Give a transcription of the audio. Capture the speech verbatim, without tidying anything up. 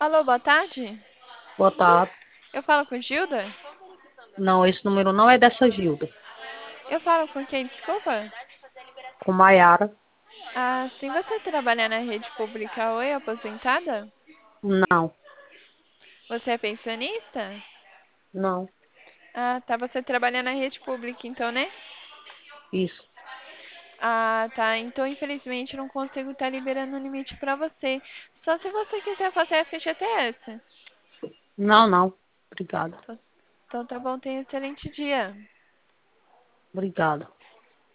Alô, boa tarde. Boa tarde. Eu falo com Gilda? Não, esse número não é dessa Gilda. Eu falo com quem, desculpa? Com Maiara. Ah, sim, você trabalha na rede pública ou é aposentada? Não, Você é pensionista? não. Ah, tá, você trabalha na rede pública então, né? Isso. Ah, tá, então infelizmente não consigo estar liberando o limite pra você. Só se você quiser fazer F G T S. Não, não. Obrigada. Então então tá bom, tenha um excelente dia. Obrigada.